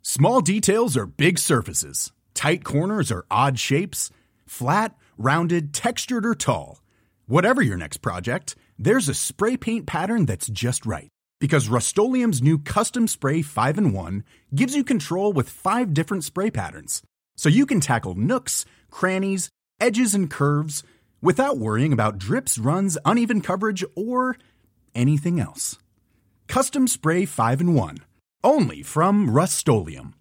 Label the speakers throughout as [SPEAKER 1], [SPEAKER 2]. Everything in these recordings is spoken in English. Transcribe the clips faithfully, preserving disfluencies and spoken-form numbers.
[SPEAKER 1] Small details are big surfaces. Tight corners are odd shapes. Flat, rounded, textured, or tall. Whatever your next project, there's a spray paint pattern that's just right. Because Rust-Oleum's new Custom Spray five in one gives you control with five different spray patterns. So you can tackle nooks, crannies, edges, and curves without worrying about drips, runs, uneven coverage, or anything else. Custom Spray five in one. Only from Rust-Oleum.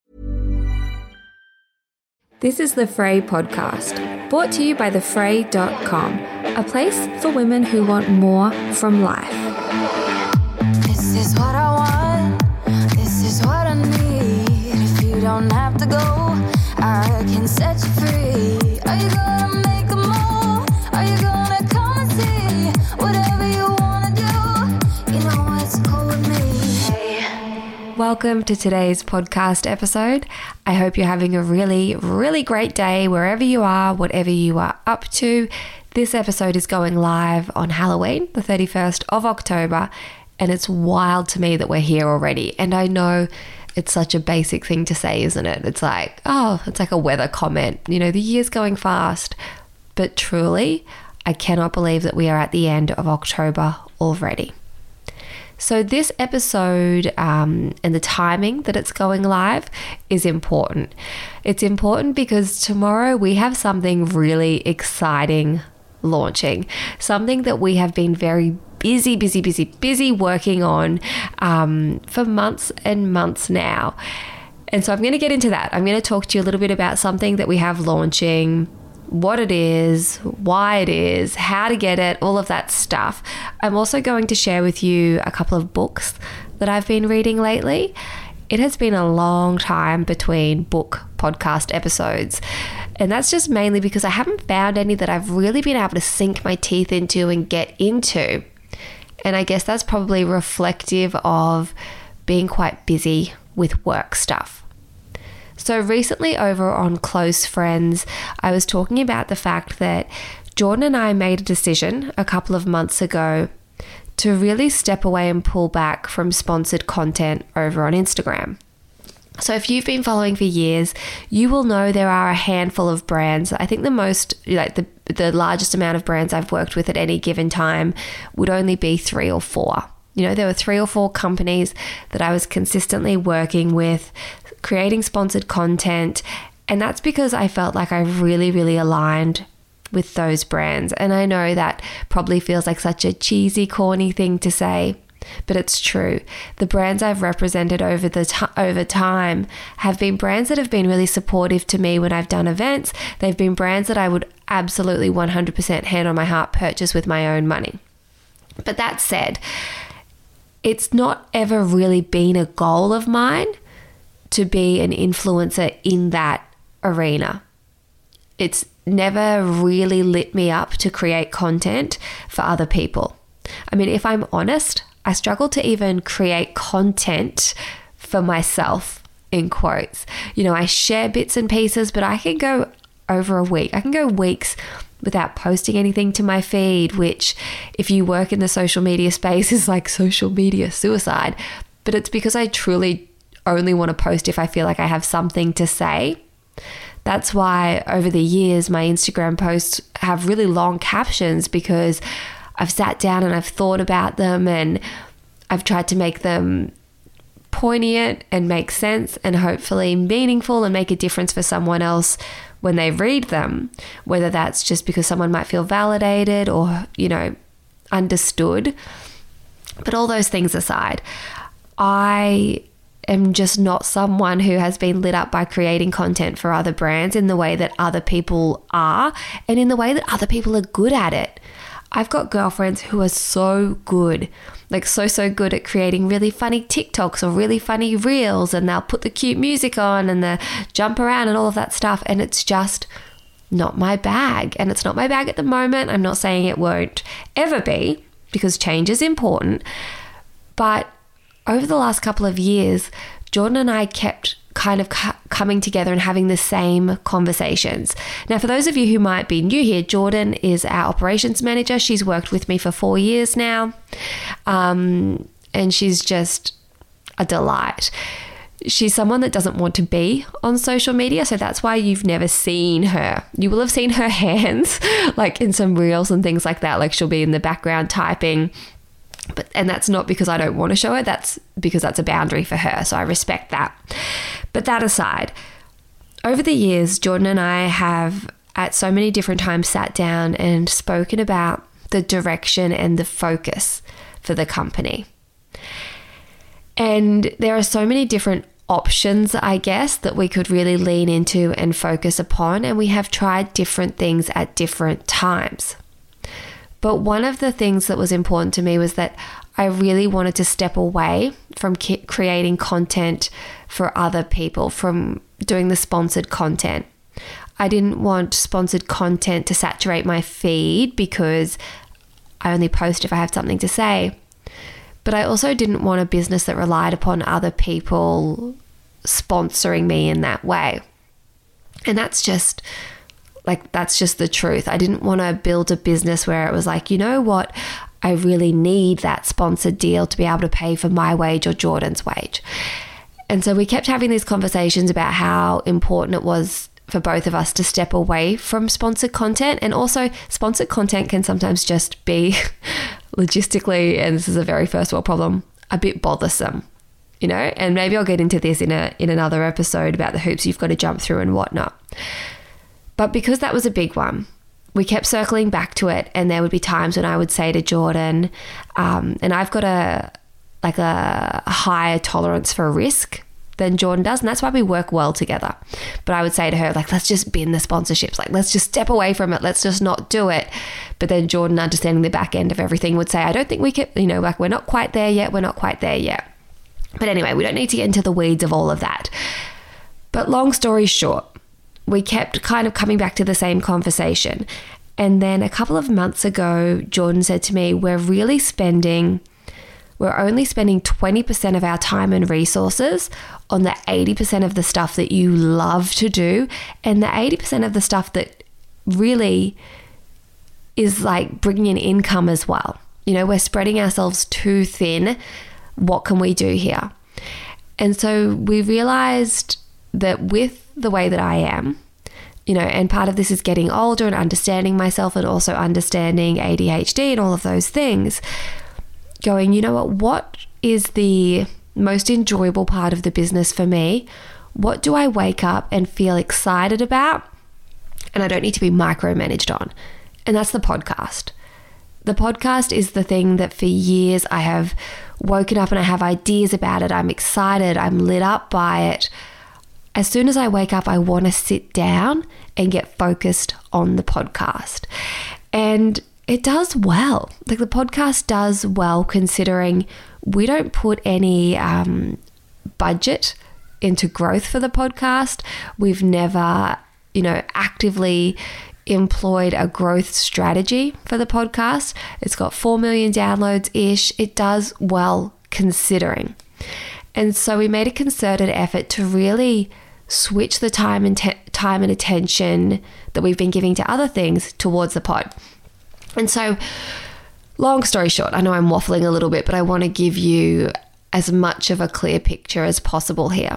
[SPEAKER 2] This is the Frey podcast, brought to you by the fray dot com, a place for women who want more from life.
[SPEAKER 3] This is what I want, this is what I need. If you don't have to go, I can set you free. Are you gonna make a move? Are you gonna come and see? Whatever you wanna do, you know it's cool with me.
[SPEAKER 2] Welcome to today's podcast episode. I hope you're having a really, really great day wherever you are, whatever you are up to. This episode is going live on Halloween, the thirty-first of October, and it's wild to me that we're here already. And I know it's such a basic thing to say, isn't it? It's like, oh, it's like a weather comment. You know, the year's going fast. But truly, I cannot believe that we are at the end of October already. So this episode um, and the timing that it's going live is important. It's important because tomorrow we have something really exciting launching, something that we have been very busy, busy, busy, busy working on um, for months and months now. And so I'm going to get into that. I'm going to talk to you a little bit about something that we have launching, what it is, why it is, how to get it, all of that stuff. I'm also going to share with you a couple of books that I've been reading lately. It has been a long time between book podcast episodes, and that's just mainly because I haven't found any that I've really been able to sink my teeth into and get into. And I guess that's probably reflective of being quite busy with work stuff. So recently over on Close Friends, I was talking about the fact that Jordan and I made a decision a couple of months ago to really step away and pull back from sponsored content over on Instagram. So if you've been following for years, you will know there are a handful of brands. I think the most, like the, the largest amount of brands I've worked with at any given time would only be three or four. You know, there were three or four companies that I was consistently working with, creating sponsored content. And that's because I felt like I really, really aligned with those brands. And I know that probably feels like such a cheesy, corny thing to say, but it's true. The brands I've represented over the t- over time have been brands that have been really supportive to me when I've done events. They've been brands that I would absolutely one hundred percent hand on my heart purchase with my own money. But that said, it's not ever really been a goal of mine to be an influencer in that arena. It's never really lit me up to create content for other people. I mean, if I'm honest, I struggle to even create content for myself, in quotes. You know, I share bits and pieces, but I can go over a week. I can go weeks without posting anything to my feed, which if you work in the social media space is like social media suicide. But it's because I truly only want to post if I feel like I have something to say. That's why over the years, my Instagram posts have really long captions, because I've sat down and I've thought about them and I've tried to make them poignant and make sense and hopefully meaningful and make a difference for someone else when they read them, whether that's just because someone might feel validated or, you know, understood. But all those things aside, I am just not someone who has been lit up by creating content for other brands in the way that other people are and in the way that other people are good at it. I've got girlfriends who are so good, like so, so good at creating really funny TikToks or really funny reels, and they'll put the cute music on and they jump around and all of that stuff. And it's just not my bag. And it's not my bag at the moment. I'm not saying it won't ever be, because change is important. But over the last couple of years, Jordan and I kept kind of cu- coming together and having the same conversations. Now, for those of you who might be new here, Jordan is our operations manager. She's worked with me for four years now, um, and she's just a delight. she's someone that doesn't want to be on social media. So that's why you've never seen her. You will have seen her hands like in some reels and things like that. Like she'll be in the background typing. But and that's not because I don't want to show it. That's because that's a boundary for her. So I respect that. But that aside, over the years, Jordan and I have at so many different times sat down and spoken about the direction and the focus for the company. And there are so many different options, I guess, that we could really lean into and focus upon. And we have tried different things at different times. But one of the things that was important to me was that I really wanted to step away from ki- creating content for other people, from doing the sponsored content. I didn't want sponsored content to saturate my feed because I only post if I have something to say. But I also didn't want a business that relied upon other people sponsoring me in that way. And that's just like, that's just the truth. I didn't want to build a business where it was like, you know what, I really need that sponsored deal to be able to pay for my wage or Jordan's wage. And so we kept having these conversations about how important it was for both of us to step away from sponsored content. And also sponsored content can sometimes just be logistically, and this is a very first world problem, a bit bothersome, you know, and maybe I'll get into this in a in another episode about the hoops you've got to jump through and whatnot. But because that was a big one, we kept circling back to it. And there would be times when I would say to Jordan, um, and I've got a like a higher tolerance for risk than Jordan does. And that's why we work well together. But I would say to her, like, let's just bin the sponsorships. Like, let's just step away from it. Let's just not do it. But then Jordan, understanding the back end of everything, would say, I don't think we can, you know, like, we're not quite there yet. We're not quite there yet. But anyway, we don't need to get into the weeds of all of that. But long story short, we kept kind of coming back to the same conversation. And then a couple of months ago, Jordan said to me, we're really spending We're only spending twenty percent of our time and resources on the eighty percent of the stuff that you love to do, and the eighty percent of the stuff that really is like bringing in income as well. You know, we're spreading ourselves too thin. What can we do here? And so we realized that with the way that I am, you know, and part of this is getting older and understanding myself and also understanding A D H D and all of those things, going, you know what, what is the most enjoyable part of the business for me? What do I wake up and feel excited about? And I don't need to be micromanaged on. And that's the podcast. The podcast is the thing that for years I have woken up and I have ideas about it. I'm excited. I'm lit up by it. As soon as I wake up, I want to sit down and get focused on the podcast. And it does well. Like the podcast does well considering we don't put any um, budget into growth for the podcast. We've never, you know, actively employed a growth strategy for the podcast. It's got four million downloads-ish. It does well considering. And so we made a concerted effort to really switch the time and te- time and attention that we've been giving to other things towards the pod. And so, long story short, I know I'm waffling a little bit, but I want to give you as much of a clear picture as possible here.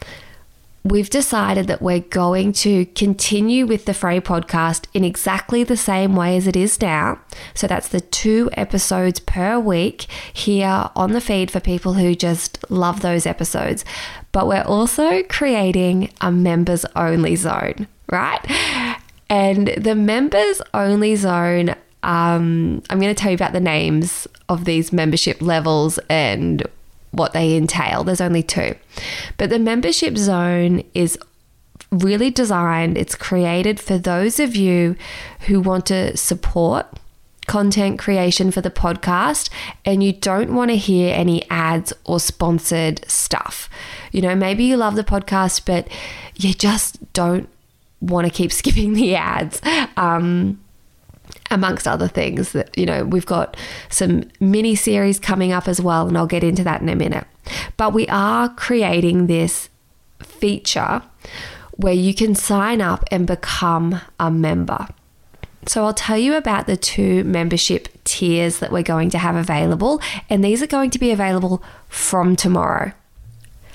[SPEAKER 2] We've decided that we're going to continue with the Frey podcast in exactly the same way as it is now. So that's the two episodes per week here on the feed for people who just love those episodes. But we're also creating a members only zone, right? And the members only zone, Um, I'm going to tell you about the names of these membership levels and what they entail. There's only two. But the membership zone is really designed, it's created for those of you who want to support content creation for the podcast and you don't want to hear any ads or sponsored stuff. You know, maybe you love the podcast, but you just don't want to keep skipping the ads. Um, amongst other things that, you know, we've got some mini series coming up as well, and I'll get into that in a minute. But we are creating this feature where you can sign up and become a member. So I'll tell you about the two membership tiers that we're going to have available, and these are going to be available from tomorrow.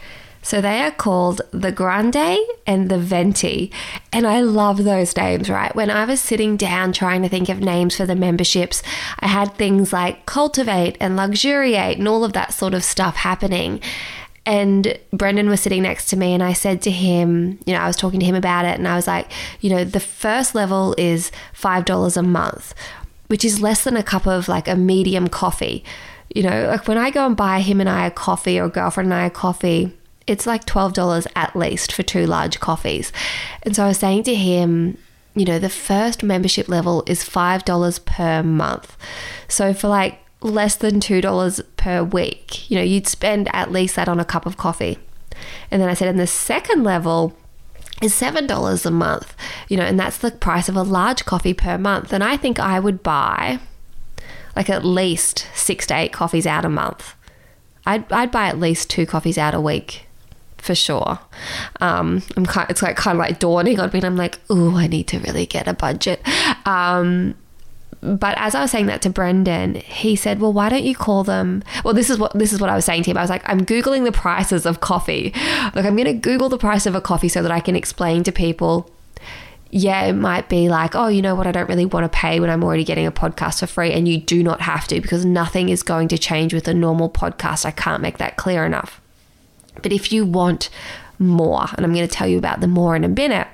[SPEAKER 2] So they are called the Grande and the Venti. And I love those names, right? When I was sitting down trying to think of names for the memberships, I had things like Cultivate and Luxuriate and all of that sort of stuff happening. And Brendan was sitting next to me and I said to him, you know, I was talking to him about it and I was like, you know, the first level is five dollars a month, which is less than a cup of like a medium coffee. You know, like when I go and buy him and I a coffee or girlfriend and I a coffee, it's like twelve dollars at least for two large coffees. And so I was saying to him, you know, the first membership level is five dollars per month. So for like less than two dollars per week, you know, you'd spend at least that on a cup of coffee. And then I said, and the second level is seven dollars a month, you know, and that's the price of a large coffee per month. And I think I would buy like at least six to eight coffees out a month. I'd, I'd buy at least two coffees out a week. For sure. Um, I'm kind, it's like kind of like dawning on me and I'm like, oh, I need to really get a budget. Um, but as I was saying that to Brendan, he said, well, why don't you call them? Well, this is what, this is what I was saying to him. I was like, I'm Googling the prices of coffee. Like I'm going to Google the price of a coffee so that I can explain to people. Yeah, it might be like, oh, you know what? I don't really want to pay when I'm already getting a podcast for free. And you do not have to, because nothing is going to change with a normal podcast. I can't make that clear enough. But if you want more, and I'm going to tell you about the more in a minute,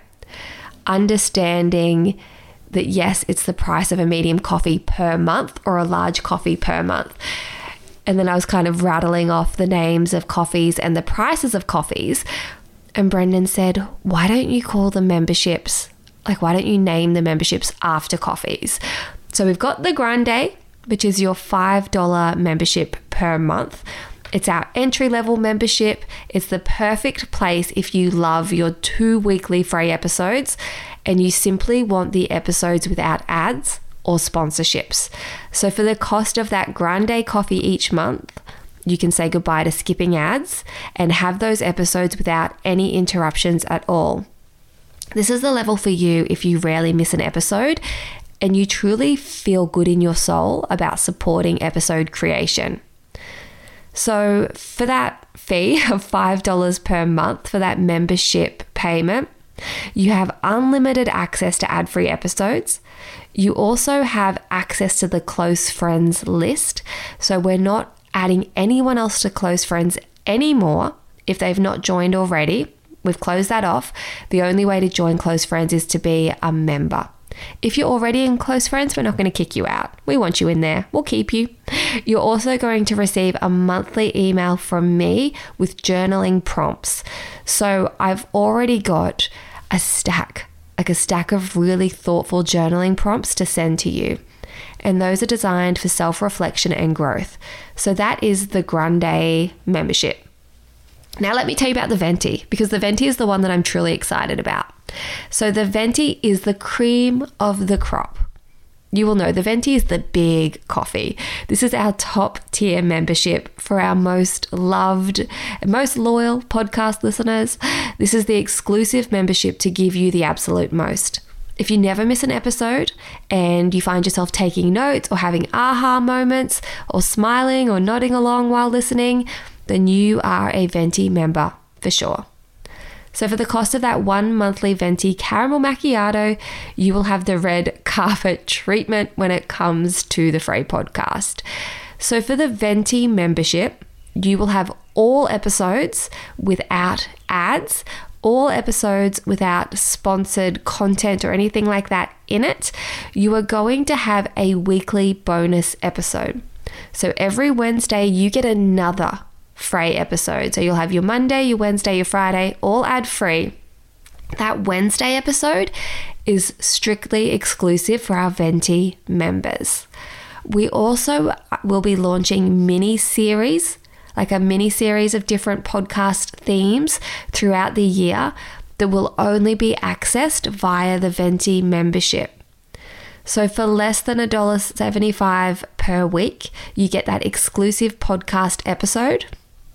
[SPEAKER 2] understanding that yes, it's the price of a medium coffee per month or a large coffee per month. And then I was kind of rattling off the names of coffees and the prices of coffees. And Brendan said, why don't you call them memberships? Like, why don't you name the memberships after coffees? So we've got the Grande, which is your five dollars membership per month. It's our entry-level membership. It's the perfect place if you love your two weekly free episodes and you simply want the episodes without ads or sponsorships. So for the cost of that Grande coffee each month, you can say goodbye to skipping ads and have those episodes without any interruptions at all. This is the level for you if you rarely miss an episode and you truly feel good in your soul about supporting episode creation. So for that fee of five dollars per month for that membership payment, you have unlimited access to ad-free episodes. You also have access to the close friends list. So we're not adding anyone else to close friends anymore if they've not joined already. We've closed that off. The only way to join close friends is to be a member. If you're already in close friends, we're not going to kick you out. We want you in there. We'll keep you. You're also going to receive a monthly email from me with journaling prompts. So I've already got a stack, like a stack of really thoughtful journaling prompts to send to you. And those are designed for self-reflection and growth. So that is the Grande membership. Now let me tell you about the Venti, because the Venti is the one that I'm truly excited about. So the Venti is the cream of the crop. You will know the Venti is the big coffee. This is our top tier membership for our most loved and most loyal podcast listeners. This is the exclusive membership to give you the absolute most. If you never miss an episode and you find yourself taking notes or having aha moments or smiling or nodding along while listening, then you are a Venti member for sure. So for the cost of that one monthly Venti caramel macchiato, you will have the red carpet treatment when it comes to the free podcast. So for the Venti membership, you will have all episodes without ads, all episodes without sponsored content or anything like that in it. You are going to have a weekly bonus episode. So every Wednesday, you get another free episode. So you'll have your Monday, your Wednesday, your Friday, all ad free. That Wednesday episode is strictly exclusive for our Venti members. We also will be launching mini series, like a mini series of different podcast themes throughout the year that will only be accessed via the Venti membership. So for less than one dollar seventy-five per week, you get that exclusive podcast episode,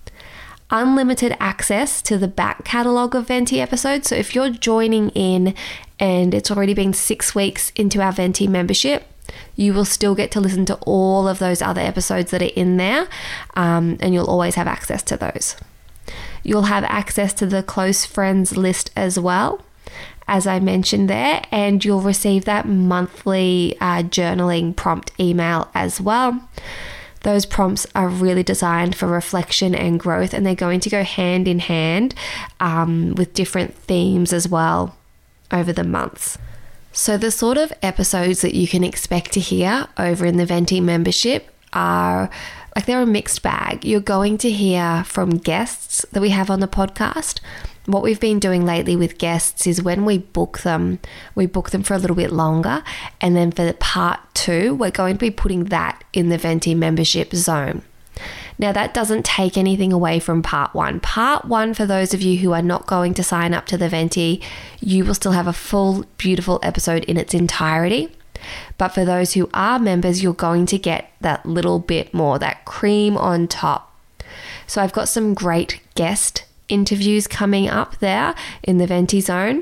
[SPEAKER 2] unlimited access to the back catalogue of Venti episodes. So if you're joining in and it's already been six weeks into our Venti membership, you will still get to listen to all of those other episodes that are in there, um, and you'll always have access to those. You'll have access to the close friends list as well, as I mentioned there, and you'll receive that monthly uh, journaling prompt email as well. Those prompts are really designed for reflection and growth, and they're going to go hand in hand um, with different themes as well over the months. So the sort of episodes that you can expect to hear over in the Venti membership are like they're a mixed bag. You're going to hear from guests that we have on the podcast. What we've been doing lately with guests is when we book them, we book them for a little bit longer. And then for the part two, we're going to be putting that in the Venti membership zone. Now, that doesn't take anything away from part one. Part one, for those of you who are not going to sign up to the Venti, you will still have a full, beautiful episode in its entirety. But for those who are members, you're going to get that little bit more, that cream on top. So I've got some great guest interviews coming up there in the Venti zone,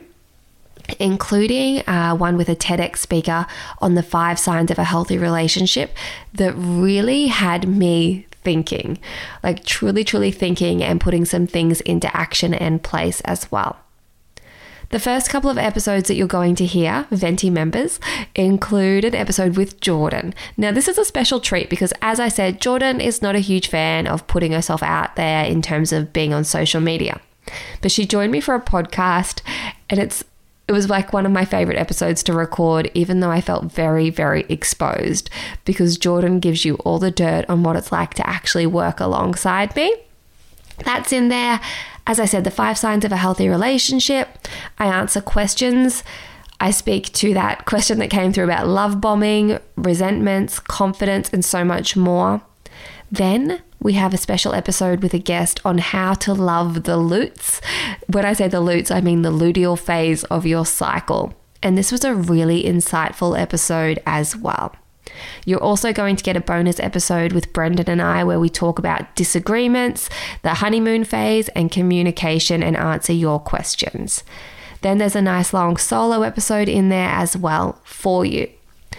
[SPEAKER 2] including uh, one with a TEDx speaker on the five signs of a healthy relationship that really had me thinking, like truly, truly thinking and putting some things into action and place as well. The first couple of episodes that you're going to hear, Venti members, include an episode with Jordan. Now, this is a special treat because, as I said, Jordan is not a huge fan of putting herself out there in terms of being on social media. But she joined me for a podcast, and it's it was like one of my favorite episodes to record, even though I felt very, very exposed, because Jordan gives you all the dirt on what it's like to actually work alongside me. That's in there. As I said, the five signs of a healthy relationship. I answer questions. I speak to that question that came through about love bombing, resentments, confidence, and so much more. Then we have a special episode with a guest on how to love the lutes. When I say the lutes, I mean the luteal phase of your cycle. And this was a really insightful episode as well. You're also going to get a bonus episode with Brendan and I where we talk about disagreements, the honeymoon phase, and communication and answer your questions. Then there's a nice long solo episode in there as well for you.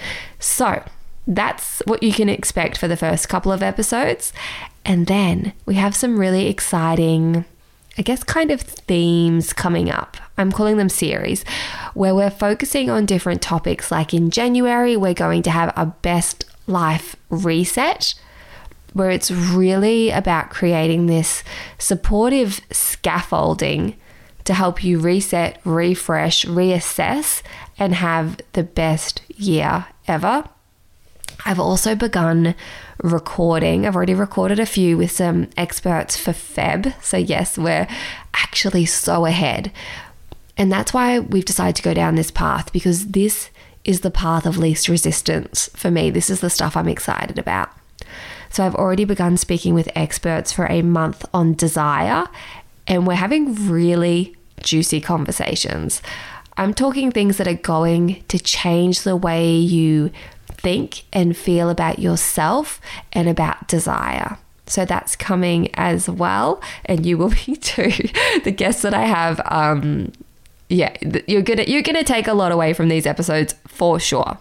[SPEAKER 2] So that's what you can expect for the first couple of episodes. And then we have some really exciting, I guess, kind of themes coming up. I'm calling them series, where we're focusing on different topics. Like in January, we're going to have a best life reset, where it's really about creating this supportive scaffolding to help you reset, refresh, reassess, and have the best year ever. I've also begun recording. I've already recorded a few with some experts for Feb. So yes, we're actually so ahead. And that's why we've decided to go down this path, because this is the path of least resistance for me. This is the stuff I'm excited about. So I've already begun speaking with experts for a month on desire, and we're having really juicy conversations. I'm talking things that are going to change the way you think and feel about yourself and about desire. So that's coming as well, and you will be too. The guests that I have, um, yeah, you're gonna you're gonna take a lot away from these episodes for sure.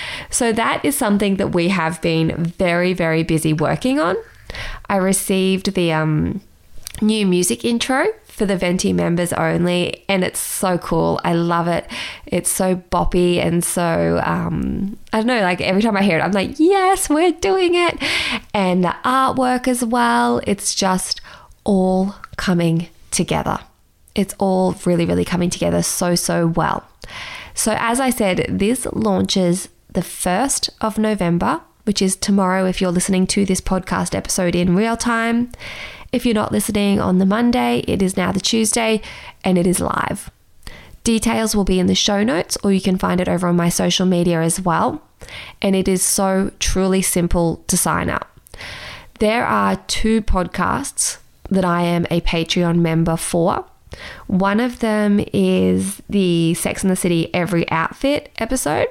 [SPEAKER 2] So that is something that we have been very, very busy working on. I received the um, new music intro for the Venti members only, and it's so cool. I love it. It's so boppy and so, um, I don't know, like every time I hear it, I'm like, yes, we're doing it. And the artwork as well, it's just all coming together. It's all really, really coming together so, so well. So as I said, this launches the first of November, which is tomorrow if you're listening to this podcast episode in real time. If you're not listening on the Monday, it is now the Tuesday, and it is live. Details will be in the show notes, or you can find it over on my social media as well. And it is so truly simple to sign up. There are two podcasts that I am a Patreon member for. One of them is the Sex and the City Every Outfit episode.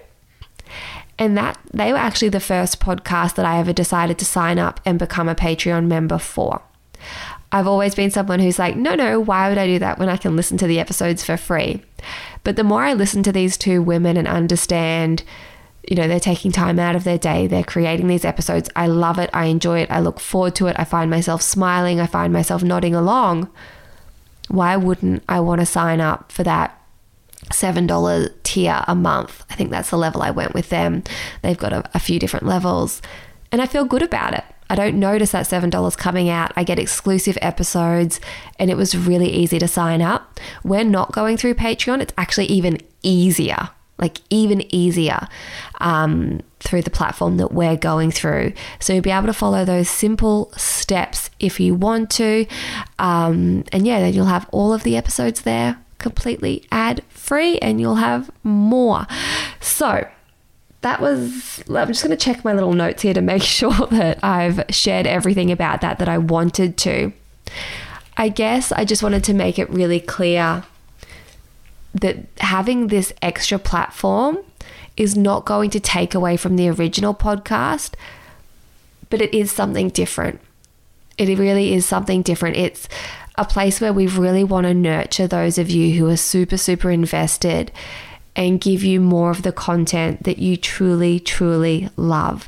[SPEAKER 2] And that they were actually the first podcast that I ever decided to sign up and become a Patreon member for. I've always been someone who's like, no, no, why would I do that when I can listen to the episodes for free? But the more I listen to these two women and understand, you know, they're taking time out of their day, they're creating these episodes. I love it. I enjoy it. I look forward to it. I find myself smiling. I find myself nodding along. Why wouldn't I want to sign up for that seven dollars tier a month? I think that's the level I went with them. They've got a, a few different levels and I feel good about it. I don't notice that seven dollars coming out. I get exclusive episodes and it was really easy to sign up. We're not going through Patreon. It's actually even easier, like even easier um, through the platform that we're going through. So you'll be able to follow those simple steps if you want to. Um, and yeah, then you'll have all of the episodes there completely ad free and you'll have more. So that was, I'm just going to check my little notes here to make sure that I've shared everything about that that I wanted to. I guess I just wanted to make it really clear that having this extra platform is not going to take away from the original podcast, but it is something different. It really is something different. It's a place where we really want to nurture those of you who are super, super invested and give you more of the content that you truly, truly love.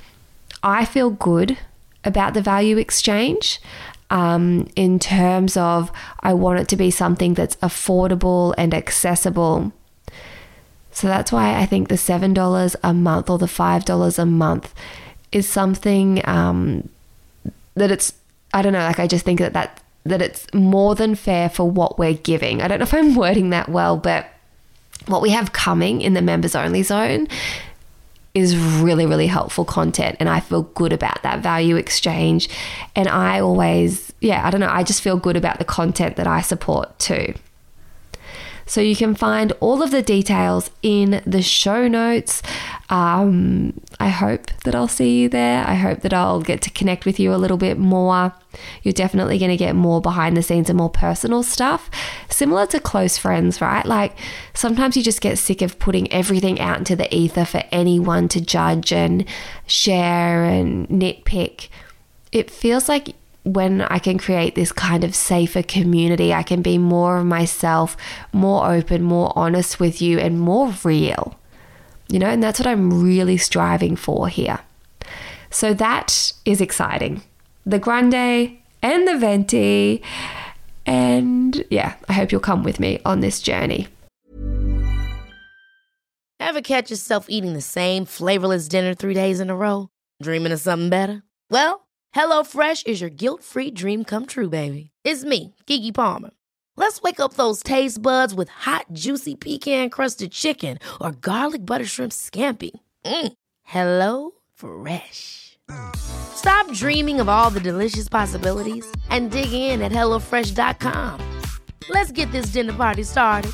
[SPEAKER 2] I feel good about the value exchange um, in terms of I want it to be something that's affordable and accessible. So that's why I think the seven dollars a month or the five dollars a month is something um, that it's, I don't know, like I just think that, that that it's more than fair for what we're giving. I don't know if I'm wording that well, but what we have coming in the members only zone is really, really helpful content. And I feel good about that value exchange. And I always, yeah, I don't know, I just feel good about the content that I support too. So you can find all of the details in the show notes. Um, I hope that I'll see you there. I hope that I'll get to connect with you a little bit more. You're definitely going to get more behind the scenes and more personal stuff, similar to close friends, right? Like sometimes you just get sick of putting everything out into the ether for anyone to judge and share and nitpick. It feels like when I can create this kind of safer community, I can be more of myself, more open, more honest with you, and more real, you know, and that's what I'm really striving for here. So that is exciting. The grande and the venti. And yeah, I hope you'll come with me on this journey.
[SPEAKER 4] Ever catch yourself eating the same flavorless dinner three days in a row? Dreaming of something better? Well, HelloFresh is your guilt-free dream come true, baby. It's me, Keke Palmer. Let's wake up those taste buds with hot, juicy pecan-crusted chicken or garlic butter shrimp scampi. Mm. Hello Fresh. Stop dreaming of all the delicious possibilities and dig in at hello fresh dot com. Let's get this dinner party started.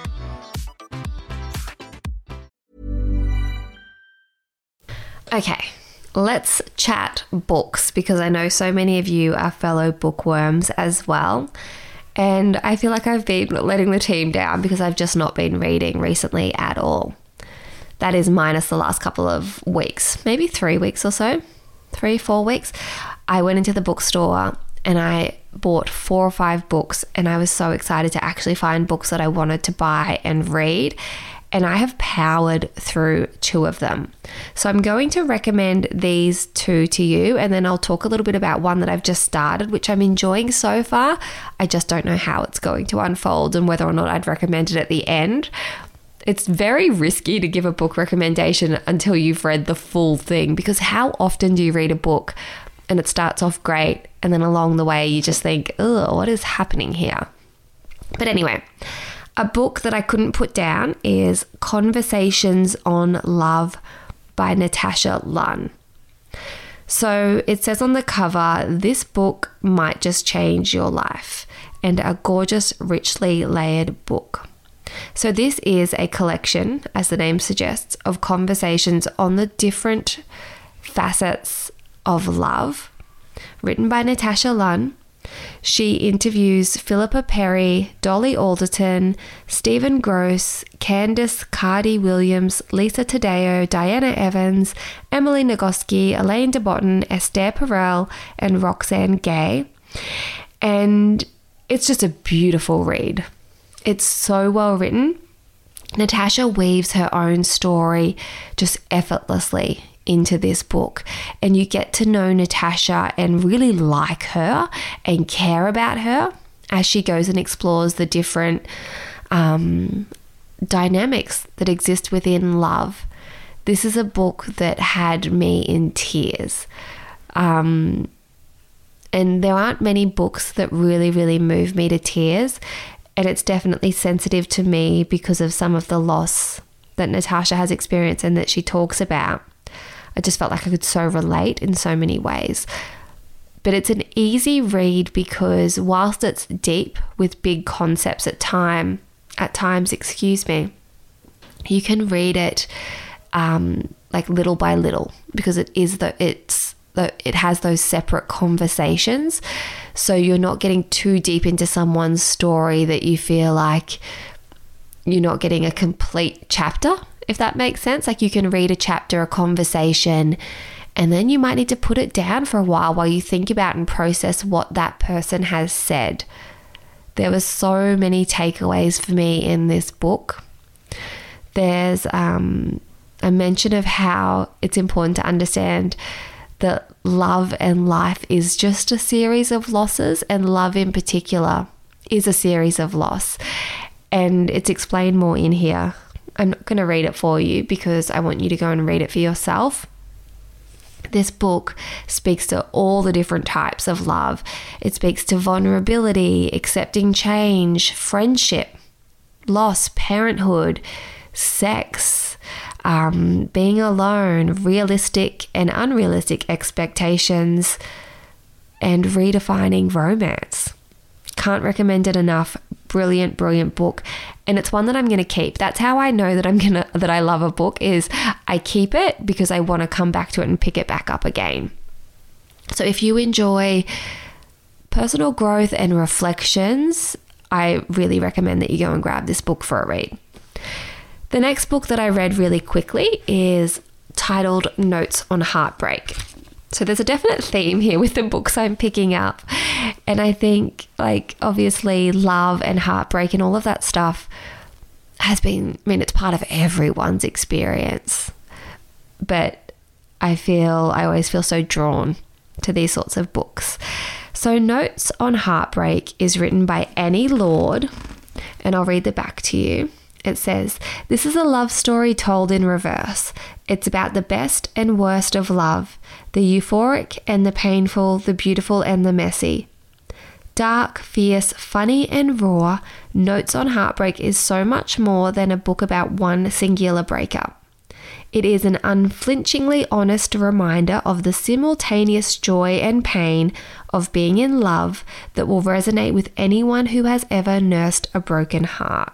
[SPEAKER 2] Okay. Let's chat books because I know so many of you are fellow bookworms as well. And I feel like I've been letting the team down because I've just not been reading recently at all. That is minus the last couple of weeks, maybe three weeks or so, three, four weeks. I went into the bookstore and I bought four or five books and I was so excited to actually find books that I wanted to buy and read. And I have powered through two of them. So I'm going to recommend these two to you, and then I'll talk a little bit about one that I've just started, which I'm enjoying so far. I just don't know how it's going to unfold and whether or not I'd recommend it at the end. It's very risky to give a book recommendation until you've read the full thing, because how often do you read a book and it starts off great and then along the way you just think, ugh, what is happening here? But anyway, a book that I couldn't put down is Conversations on Love by Natasha Lunn. So it says on the cover, this book might just change your life, and a gorgeous, richly layered book. So this is a collection, as the name suggests, of conversations on the different facets of love, written by Natasha Lunn. She interviews Philippa Perry, Dolly Alderton, Stephen Gross, Candice Carty-Williams, Lisa Taddeo, Diana Evans, Emily Nagoski, Elaine de Botton, Esther Perel, and Roxane Gay. And it's just a beautiful read. It's so well written. Natasha weaves her own story just effortlessly into this book, and you get to know Natasha and really like her and care about her as she goes and explores the different um, dynamics that exist within love. This is a book that had me in tears. Um, and there aren't many books that really, really move me to tears. And it's definitely sensitive to me because of some of the loss that Natasha has experienced and that she talks about. I just felt like I could so relate in so many ways. But it's an easy read because whilst it's deep with big concepts at time, at times, excuse me, you can read it um, like little by little because it is the it's the it has those separate conversations. So you're not getting too deep into someone's story that you feel like you're not getting a complete chapter, if that makes sense. Like you can read a chapter, a conversation, and then you might need to put it down for a while while you think about and process what that person has said. There were so many takeaways for me in this book. There's um, a mention of how it's important to understand that love and life is just a series of losses, and love in particular is a series of loss. And it's explained more in here. I'm not going to read it for you because I want you to go and read it for yourself. This book speaks to all the different types of love. It speaks to vulnerability, accepting change, friendship, loss, parenthood, sex, um, being alone, realistic and unrealistic expectations, and redefining romance. Can't recommend it enough. Brilliant, brilliant book. And it's one that I'm going to keep. That's how I know that I'm going to, that I love a book is I keep it because I want to come back to it and pick it back up again. So if you enjoy personal growth and reflections, I really recommend that you go and grab this book for a read. The next book that I read really quickly is titled Notes on Heartbreak. So there's a definite theme here with the books I'm picking up. And I think, like, obviously love and heartbreak and all of that stuff has been, I mean, it's part of everyone's experience. But I feel, I always feel so drawn to these sorts of books. So Notes on Heartbreak is written by Annie Lord, and I'll read the back to you. It says, "This is a love story told in reverse. It's about the best and worst of love, the euphoric and the painful, the beautiful and the messy. Dark, fierce, funny and raw, Notes on Heartbreak is so much more than a book about one singular breakup. It is an unflinchingly honest reminder of the simultaneous joy and pain of being in love that will resonate with anyone who has ever nursed a broken heart."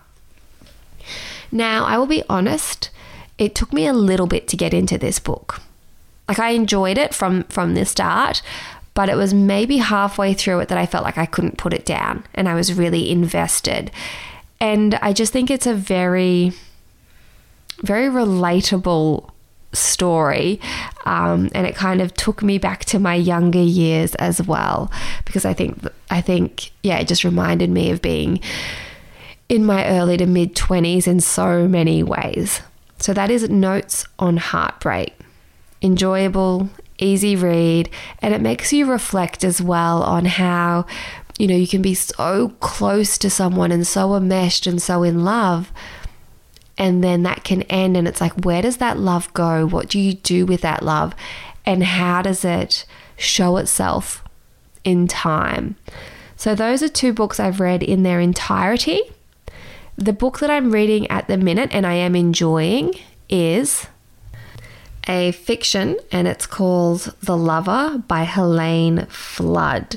[SPEAKER 2] Now, I will be honest, it took me a little bit to get into this book. Like, I enjoyed it from, from the start, but it was maybe halfway through it that I felt like I couldn't put it down and I was really invested. And I just think it's a very, very relatable story. Um, and it kind of took me back to my younger years as well, because I think, I think, yeah, it just reminded me of being in my early to mid twenties in so many ways. So that is Notes on Heartbreak. Enjoyable, easy read, and it makes you reflect as well on how, you know, you can be so close to someone and so enmeshed and so in love, and then that can end and it's like, where does that love go? What do you do with that love? And how does it show itself in time? So those are two books I've read in their entirety. The book that I'm reading at the minute and I am enjoying is a fiction, and it's called The Lover by Helene Flood.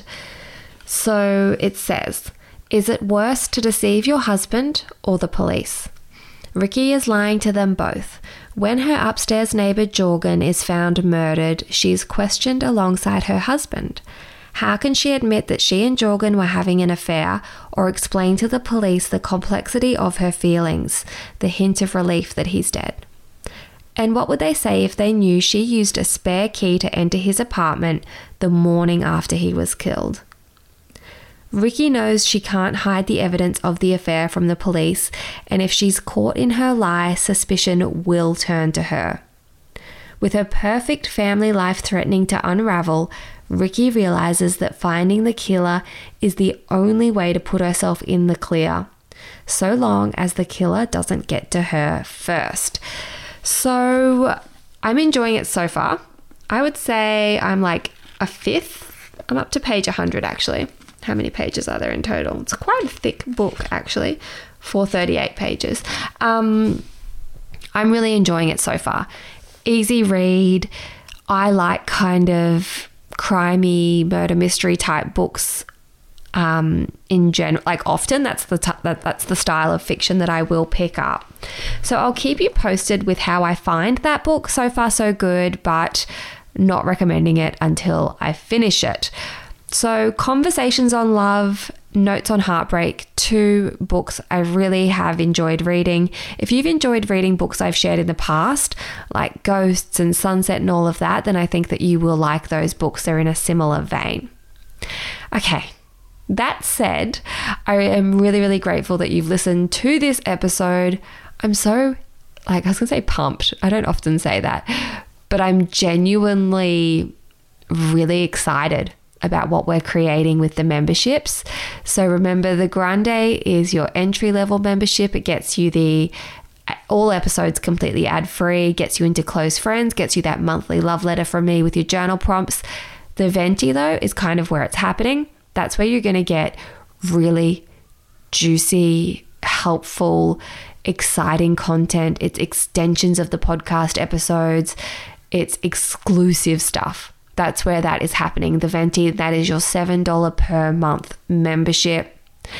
[SPEAKER 2] So it says, "Is it worse to deceive your husband or the police? Ricky is lying to them both. When her upstairs neighbour Jorgen is found murdered, she is questioned alongside her husband. How can she admit that she and Jorgen were having an affair, or explain to the police the complexity of her feelings, the hint of relief that he's dead? And what would they say if they knew she used a spare key to enter his apartment the morning after he was killed? Ricky knows she can't hide the evidence of the affair from the police, and if she's caught in her lie, suspicion will turn to her. With her perfect family life threatening to unravel, Ricky realizes that finding the killer is the only way to put herself in the clear, so long as the killer doesn't get to her first. So I'm enjoying it so far. I would say I'm like a fifth. I'm up to page one hundred actually. How many pages are there in total? It's quite a thick book actually, four hundred thirty-eight pages. Um, I'm really enjoying it so far. Easy read. I like kind of crimey murder mystery type books um, in general. Like often that's the t- that, that's the style of fiction that I will pick up. So I'll keep you posted with how I find that book. So far so good, but not recommending it until I finish it. So Conversations on Love, Notes on Heartbreak, two books I really have enjoyed reading. If you've enjoyed reading books I've shared in the past, like Ghosts and Sunset and all of that, then I think that you will like those books. They're in a similar vein. Okay, that said, I am really, really grateful that you've listened to this episode. I'm so, like, I was going to say pumped. I don't often say that, but I'm genuinely really excited about what we're creating with the memberships. So remember, the Grande is your entry level membership. It gets you the all episodes completely ad free, gets you into close friends, gets you that monthly love letter from me with your journal prompts. The Venti though is kind of where it's happening. That's where you're going to get really juicy, helpful, exciting content. It's extensions of the podcast episodes. It's exclusive stuff. That's where that is happening. The Venti, that is your seven dollars per month membership.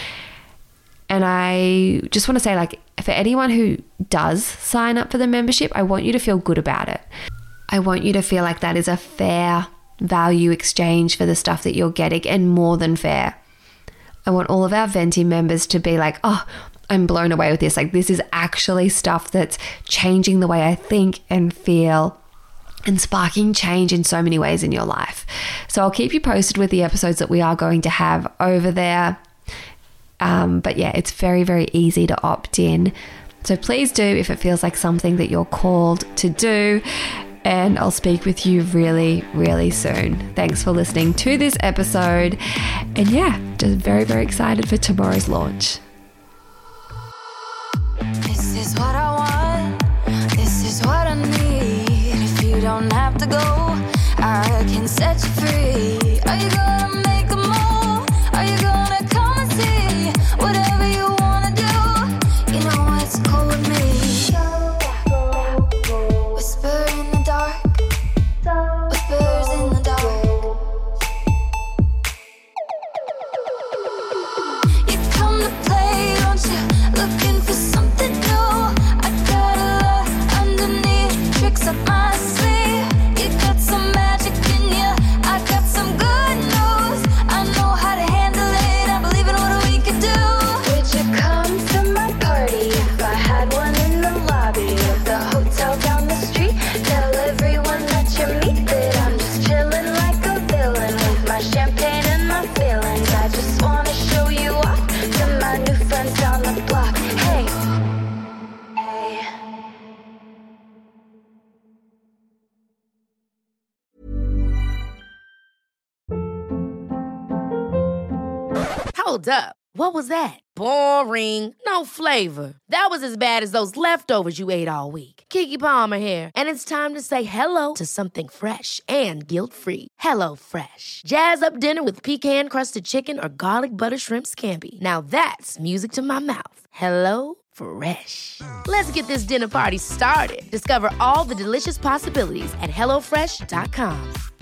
[SPEAKER 2] And I just want to say, like, for anyone who does sign up for the membership, I want you to feel good about it. I want you to feel like that is a fair value exchange for the stuff that you're getting, and more than fair. I want all of our Venti members to be like, oh, I'm blown away with this. Like, this is actually stuff that's changing the way I think and feel, and sparking change in so many ways in your life. So I'll keep you posted with the episodes that we are going to have over there. Um, but yeah, it's very, very easy to opt in. So please do if it feels like something that you're called to do. And I'll speak with you really, really soon. Thanks for listening to this episode. And yeah, just very, very excited for tomorrow's launch.
[SPEAKER 3] This is what I want. This is what I need. You don't have to go, I can set you free. Are you gonna make a move? Are you gonna come and see? Whatever you wanna do, you know it's cool with me. Whisper in the dark, whispers in the dark. You come to play, don't you? Looking for something new. I got a lot underneath, tricks up my
[SPEAKER 4] Hold up. What was that? Boring. No flavor. That was as bad as those leftovers you ate all week. Keke Palmer here. And it's time to say hello to something fresh and guilt-free. Hello Fresh. Jazz up dinner with pecan-crusted chicken or garlic butter shrimp scampi. Now that's music to my mouth. Hello Fresh. Let's get this dinner party started. Discover all the delicious possibilities at hello fresh dot com.